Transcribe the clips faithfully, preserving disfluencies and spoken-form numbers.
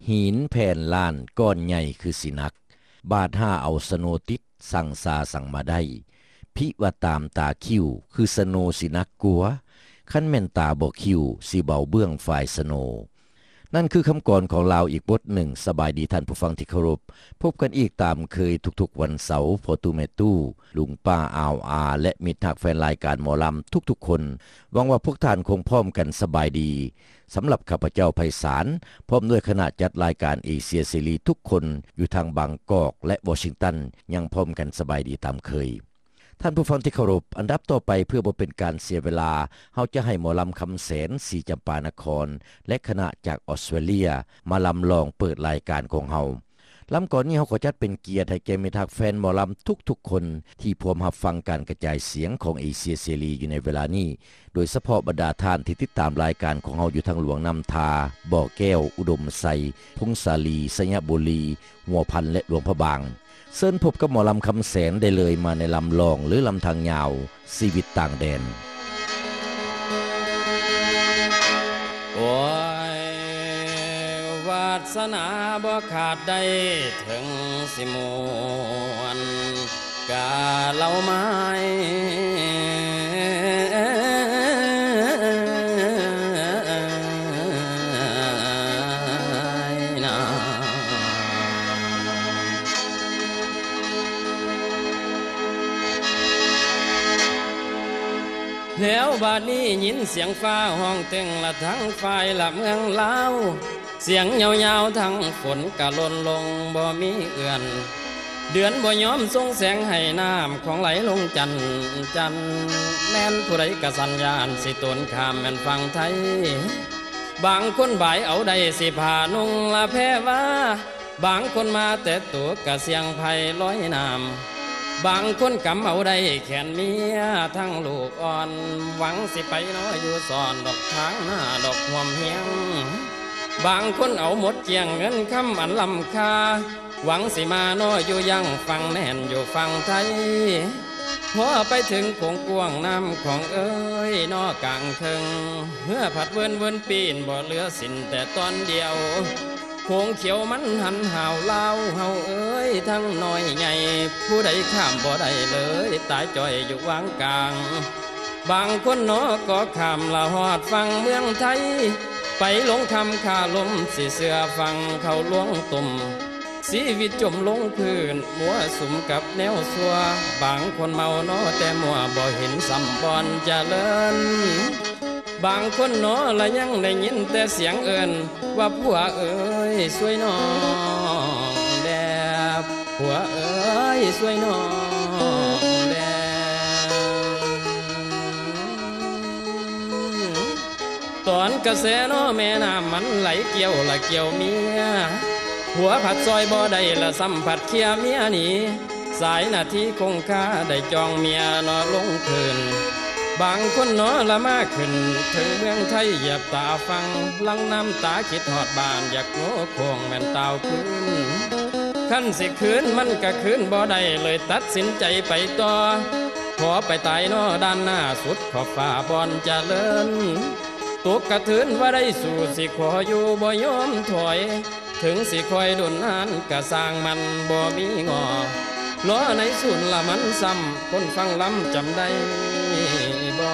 หินแผ่นล้านก้อนใหญ่คือสินักบาดห้าเอาสโนติดสั่งซาสั่งมาได้พิว่าตามตาคิวคือสโนสินักกลัวคันแม่นตาบ่คิวสิเบาเบื้องฝ่ายสโนนั่นคือคำกรของลาวอีกบทหนึ่งสบายดีท่านผู้ฟังที่เคารพพบกันอีกตามเคยทุกๆวันเสาร์พอตูเมตู้ลุงป้าอาวอาและมิตรทักแฟนรายการหมอลำทุกๆคนหวังว่าพวกท่านคงพร้อมกันสบายดีสำหรับข้าพเจ้าไพศาลพร้อมด้วยคณะจัดรายการเอเชียซีรีส์ทุกคนอยู่ทางบางกอกและวอชิงตันยังพร้อมกันสบายดีตามเคยท่านผู้ฟังที่เคารพอันดับต่อไปเพื่อบ่เป็นการเสียเวลาเฮาจะให้หมอลำคำแสนศรีจำปานครและคณะจากออสเตรเลียมาลำลองเปิดรายการของเฮาลำก่อนนี้เฮาขอจัดเป็นเกียรติให้แก่มิตรทักแฟนหมอลำทุกๆคนที่พร้อมรับฟังการกระจายเสียงของเอเชียซีรีส์อยู่ในเวลานี้โดยเฉพาะบรรดาท่านที่ติดตามรายการของเฮาอยู่ทางหลวงนำทาบ่อแก้วอุดมไซพงศาลีสยบุรีหัวพันและหลวงพระบางเชิญพบกับหมอลำคำแสนได้เลยมาในลำลองหรือลำทางยาวชีวิตต่างแดนโอ้ยวาสนาบ่ขาดได้ถึงสิมวนกาเล่าไม้แล้วบาดนี้ยินเสียงฟ้าห้องตึงละทั้งฝ่ายละเมืองลาวเสียงยาวๆทั้งฝนกะล่นลงบ่มีเอื้อนเดือนบ่ยอมส่งแสงให้น้ำของไหลลงจันจันแม่นผู้ใดกะสัญญาณสิตนข้ามแม่นฟังไทยบางคนบ่ายเอาได้สิผ่านุ่งละแพ้ว่าบางคนมาแต่ตัวกะเสียงไผลอยน้ำบางคนกำเอาได้แขนเมียทั้งลูกอ่อนหวังสิไปน้อยอยู่ซ่อนดอกทางหน้าดอกห่วมเฮียงบางคนเอาหมดเกียงเงินคำอันลำค่าหวังสิมาน้อยอยู่ยังฟังแน่นอยู่ฟังไทยพอไปถึงโขงกวงน้ำของเอ้ยนอกลางเทิงเมื่อผัดเวินเวินปีนบ่เหลือสินแต่ตอนเดียวโขงเขียวมันหันห่าวลาวเฮาเอ้ยทั้งน้อยใหญ่ผู้ใดข้ามบ่ได้เลยตายจ่อยอยู่วางกลางบางคนน้อก็ข้ามละหอดฟังเมืองไทยไปลงคำคาลมสิเสือฟังเขาล้วงตุ่มชีวิตจมลงพื้นมัวสุมกับแนวซัวบางคนเมาน้อแต่มัวบ่เห็นสัมบอนเจริญบางคนน้อละยังได้ยินแต่เสียงเอิ้นว่าผัวเอ้ยสวยน้องแดบผัวเอ้ยสวยน้องแดบตอนกระแสน้อแม่น้ำมันไหลเกี่ยวละเกี่ยวเมียผัวผัดซอยบ่ได้ละสัมผัสเคียเมียหนีสายนาทีคงค่าได้จองเมียนอลงคืนบางคนน้อละมาขึ้นถึงเมืองไทยเหยียบตาฟังลังน้ำตาคิดหอดบ้านอยากโง่โคงแม่นตาวคืนขั้นสิคืนมันก็คืนบ่ได้เลยตัดสินใจไปต่อขอไปตายน้อด้านหน้าสุดขอบฟ้าบอนเจริญตกกระทืนว่าได้สู่สิขออยู่บ่ยอมถอยถึงสิคอยดุนนานกะสร้างมันบ่มีงอล้อในสุนละมันซ้ำคนฟังล้ำจำได้บ่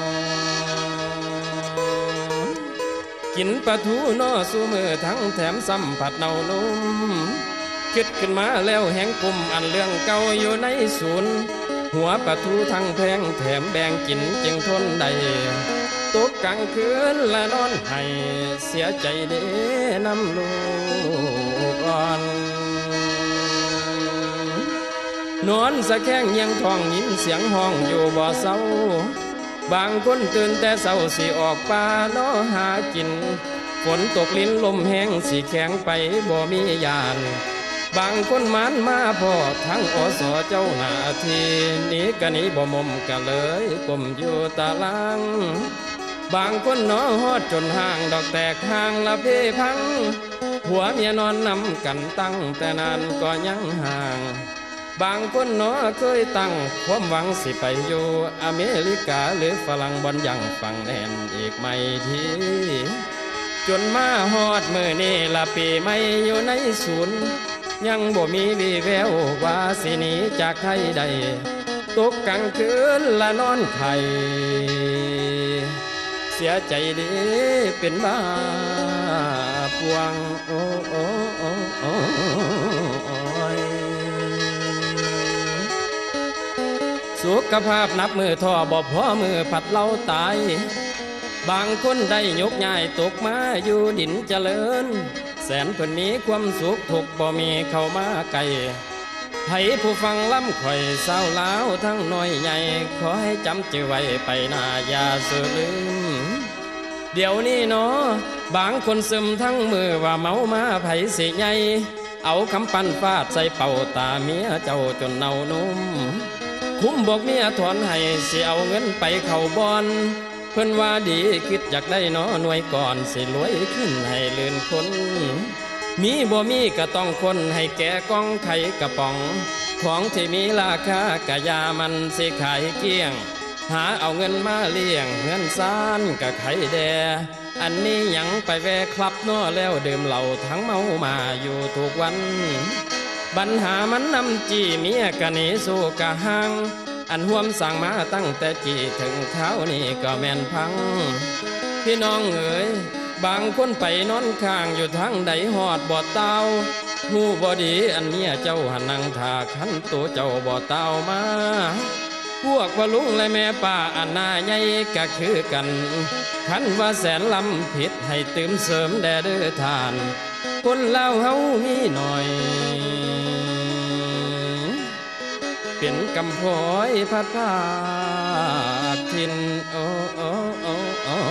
กินปลาทูน้อสู้มือทั้งแถมซ้ำผัดเนานุ่มคิดขึ้นมาแล้วแหงกุมอันเรื่องเก่าอยู่ในศูนย์หัวปลาทูทั้งแพงแถมแบ่งกินจึงทนได้ตกกลางคืนละนอนให้เสียใจเด้น้ำลูกอ่อนนอนสะแข้งยังท้องยินเสียงห้องอยู่บ่เศร้าบางคนตื่นแต่เศร้าสิออกป่าน้อหากินฝนตกลิ้นลมแห้งสิแข็งไปบ่มียานบางคนมันมาพ่อทั้งอสเจ้าหน้าที่นี้กะนี้บ่มมกะเลยก้มอยู่ตาลังบางคนน้อฮอดจนห่างดอกแตกห่างละเพพังหัวเมียนอนนำกันตั้งแต่นานก็ยังห่างบางคนน้อเคยตั้งความหวังสิไปอยู่อเมริกาหรือฝรั่งบอนยังฟังแน่นอีกไม่ทีจนมาฮอดมื้อนี้ละปีใหม่อยู่ในศูนย์ยังบ่มีวี่แววว่าสิหนีจากไทยใดตกกลางคืนละนอนไข้เสียใจดีเป็นบ้าปวงโอ้โอ้โอ้โอ้ยสุขภาพนับมือท่อบ่พอมือผัดเล่าตายบางคนได้ยกย้ายตกมาอยู่ดินเจริญแสนเพิ่นมีความสุขทุกบ่มีเข้ามาไกลให้ผู้ฟังล้ำข่อยเศร้าล้าวทั้งน้อยใหญ่ขอให้จำจือไว้ไปหน้าอย่าเสื่อลืมเดี๋ยวนี้เนาะบางคนซึมทั้งมือว่าเมามาไผสิใหญ่เอาคำปั้นฟาดใส่เป่าตาเมียเจ้าจนเน่านุ่มคุ้มบอกเมียถอนให้สิเอาเงินไปเข้าบอนเพิ่นว่าดีคิดอยากได้เนาะหน่วยก่อนสิรวยขึ้นให้ลื่นคนมีบ่มีก็ต้องคนให้แก่กองไข่กระป๋องของที่มีราคากะยามันสิขายเกลี้ยงหาเอาเงินมาเลี้ยงเงินซานกะไข่แดอันนี้ยังไปแวะคลับน้อแล้วดื่มเหล้าทั้งเมามาอยู่ทุกวันปัญหามันนำจี้เมียกะหนีสู้กะหังอันห่วมสั่งมาตั้งแต่จี้ถึงเท้านี่ก็แม่นพังพี่น้องเอ๋ยบางคนไปนอนข้างอยู่ทางใดหอดบ่เต้าหูบ่ดีอันเมียเจ้าหันนั่งท่าคันตัวเจ้าบ่เต้ามาพวกพ่อลุงและแม่ป้าอันนาใหญ่ก็คือกันคันว่าแสนลำผิดให้ตื่มเสริมแด่เด้อทานคนเล่าเฮามีหน่อยเป็นกำพร้อยพัดภาคทินโอ้โอ้โอ้โอ้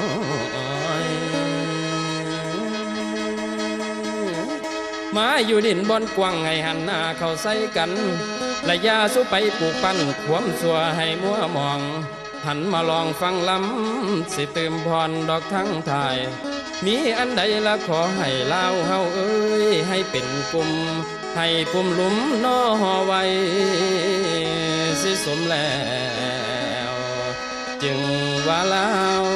มาอยู่ดินบอนกว้างให้หันหน้าเข้าใส่กันและยาสุไปปลูกปั้นขวมสัวให้มัวมองหันมาลองฟังลำสิตื่มพรดอกทั้งทายมีอันใดละขอให้เล่าเฮาเอ้ยให้เป็นกลุ่มให้ปุ่มหลุมน้อห่อไว้สิสมแล้วจึงว่าเล่า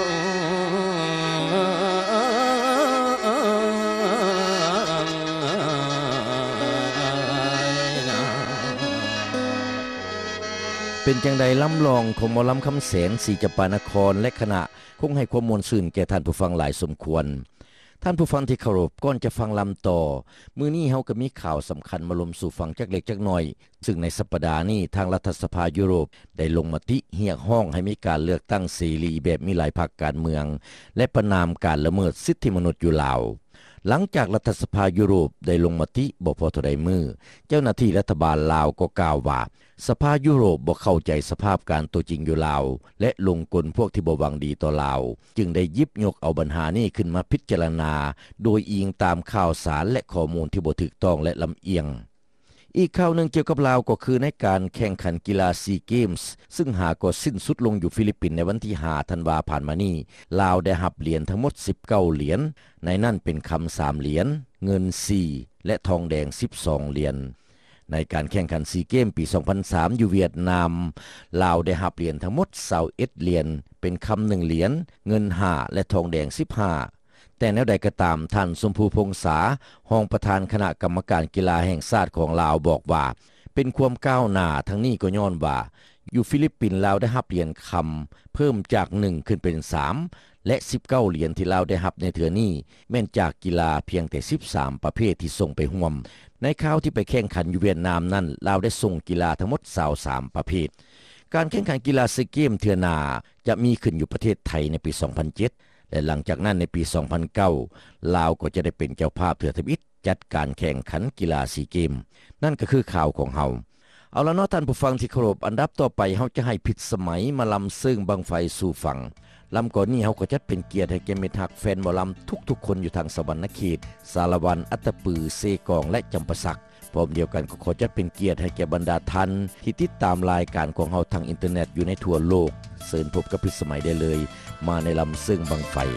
เป็นจังใดล้ำลองของหมอลำคำแสนศรีจำปานครและคณะคงให้ความมวลซื่นแก่ท่านผู้ฟังหลายสมควรท่านผู้ฟังที่เคารพก่อนจะฟังลำต่อมื้อนี้เฮาก็มีข่าวสำคัญมาลมสู่ฟังจักเล็กจักน้อยซึ่งในสัปดาห์นี้ทางรัฐสภายุโรปได้ลงมติเรียกร้องให้มีการเลือกตั้งเสรีแบบมีหลายพรรคการเมืองและประณามการละเมิดสิทธิมนุษย์อยู่ลาวหลังจากรัฐสภายุโรปได้ลงมติบ่พอเท่าใดมือเจ้าหน้าที่รัฐบาลลาวก็กล่าวว่าสภายุโรปบ่เข้าใจสภาพการตัวจริงอยู่ลาวและลงกลพวกที่บ่หวังดีต่อลาวจึงได้หยิบยกเอาปัญหานี้ขึ้นมาพิจารณาโดยอิงตามข่าวสารและข้อมูลที่บ่ถูกต้องและลำเอียงอีกข่าวหนึ่งเกี่ยวกับลาวก็คือในการแข่งขันกีฬาซีเกมส์ซึ่งหาก็สิ้นสุดลงอยู่ฟิลิปปินส์ในวันที่ห้าธันวาคมผ่านมานี้ลาวได้รับเหรียญทั้งหมดสิบเก้าเหรียญในนั้นเป็นคำสามเหรียญเงินสี่และทองแดงสิบสองเหรียญในการแข่งขันซีเกมปีสองพันสามอยู่เวียดนามลาวได้รับเหรียญทั้งหมดยี่สิบเอ็ดเหรียญเป็นคำหนึ่งเหรียญเงินห้าและทองแดงสิบห้าแต่แนวใดก็ตามท่านสมภูพงษารองประธานคณะกรรมการกีฬาแห่งชาติของลาวบอกว่าเป็นความก้าวหน้าทั้งนี้ก็ย้อนว่าอยู่ฟิลิปปินส์ลาวได้รับเหรียญคำเพิ่มจากหนึ่งขึ้นเป็นสามและสิบเก้าเหรียญที่ลาวได้รับในเทื่อนี้แม้นจากกีฬาเพียงแต่สิบสามประเภทที่ส่งไปร่วมในคราวที่ไปแข่งขันอยู่เวียดนามนั้นลาวได้ส่งกีฬาทั้งหมดยี่สิบสามประเภทการแข่งขันกีฬาซีเกมส์เทื่อหน้าจะมีขึ้นอยู่ประเทศไทยในปีสองพันเจ็ดและหลังจากนั้นในปีสองพันเก้าลาวก็จะได้เป็นเจ้าภาพเทื่อทวิตจัดการแข่งขันกีฬาซีเกมส์นั่นก็คือข่าวของเฮาเอาละเนาะท่านผู้ฟังที่เคารพอันดับต่อไปเฮาจะให้ผิดสมัยมาลำซึ่งบังไฟสู่ฟังลำก่อนนี้เฮาก็จัดเป็นเกียรติให้แก่มิตรฮักแฟนหมอลำทุกๆคนอยู่ทางสวรรณเขตสารวันอัตตปือเซกองและจำปาสักพร้อมเดียวกันก็ขอจัดเป็นเกียรติให้แก่บรรดาท่านที่ติดตามรายการของเฮาทางอินเทอร์เน็ตอยู่ในทั่วโลกเชิญพบกับผิดสมัยได้เลยมาในลำซึ่งบังไฟ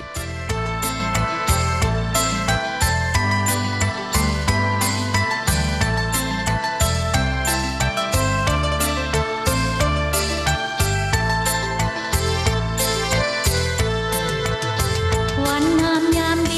วันงามยามดี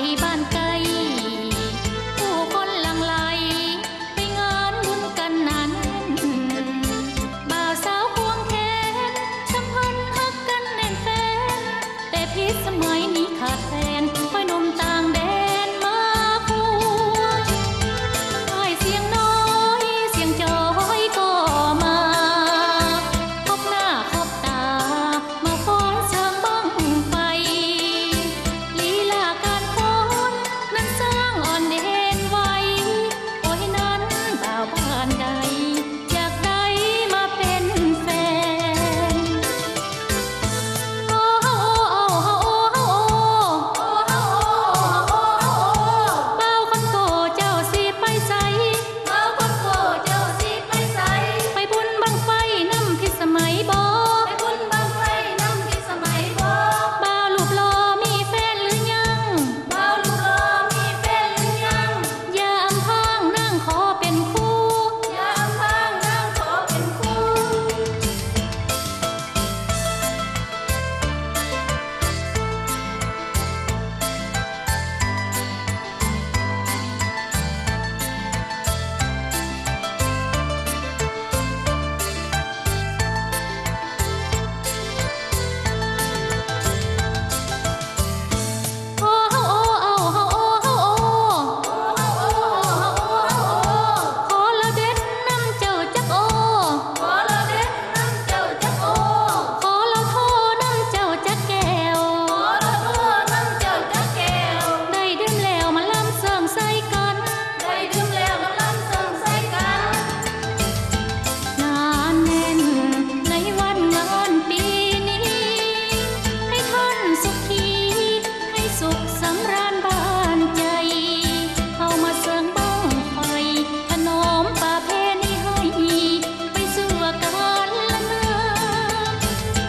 บ้านไกลผู้คนหลั่งไหลไปงานบุญกันนั้นบ่าวสาวควงแขนสัมพันธ์ฮักกันแน่นแฟนแต่พิษสมัยนี้ขาดแฟนค่อยหนุ่มต่างแดนมาคู่อ้ายเสียงน้อยเสียงจอยก็มาพบหน้าพบตามาฟ้อนเชิงบั้งไฟลีลาการฟ้อนนั้นสร้างอ่อนเอ็นไว้โอ้ยนั้นบ่าวบ้านใดอยากได้มาเป็นแฟนโอ้โอ้โอ้โอ้โอ้โอ้บ่าวคนโกเจ้าสิไปไสบ่าวคนโกเจ้าสิไปไสไปบุญบั้งไฟน้ำพิสมัยบ่ไปบุญบั้งไฟน้ำพิสมัยบ่บ่าวรูปหล่อมีแฟนหรือยังบ่าวรูปหล่อมีแฟนหรือยังอย่าอำพรางนั่งขอเป็นคู่อย่าอำพรางนั่งขอเป็นคู่ โอ้โอ้โอ้โอ้โอ้ขอละเด็ดน้ำเจ้าจักโอขอละเด็ดน้ำเจ้าจักโอขอละโทน้ำเจ้าจักแก้วขอละโทน้ำเจ้าจักแก้วได้ดื่มแล้วมาล้ำเสิงใส่กันได้ดื่มแล้วมาล้ำเสิงใส่กันงานแน่นในวันงานปีนี้ให้ท่านสุขีให้สุขสำราญบ้านใจเข้ามาเสิงบั้งไฟถนอมประเพณีให้ไปสู่การละเนิด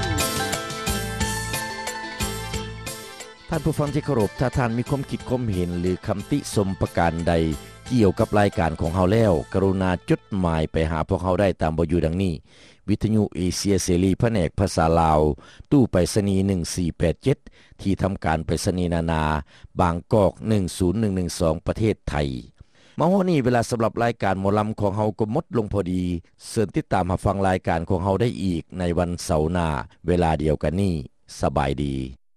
ท่านผู้ฟังที่เคารพถ้าท่านมีความคิดความเห็นหรือคำติชมประการใดเกี่ยวกับรายการของเฮาแล้วกรุณาจดหมายไปหาพวกเฮาได้ตามเบอร์อยู่ดังนี้วิทยุเอเชียเสรีแผนกภาษาลาวตู้ไปรษณีย์หนึ่งสี่แปดเจ็ดที่ทำการไปรษณีย์นานาบางกอกหนึ่งศูนย์หนึ่งหนึ่งสองประเทศไทยมาฮอดนี้เวลาสำหรับรายการหมอลำของเฮาก็หมดลงพอดีเชิญติดตามรับฟังรายการของเฮาได้อีกในวันเสาร์หน้าเวลาเดียวกันนี้สบายดี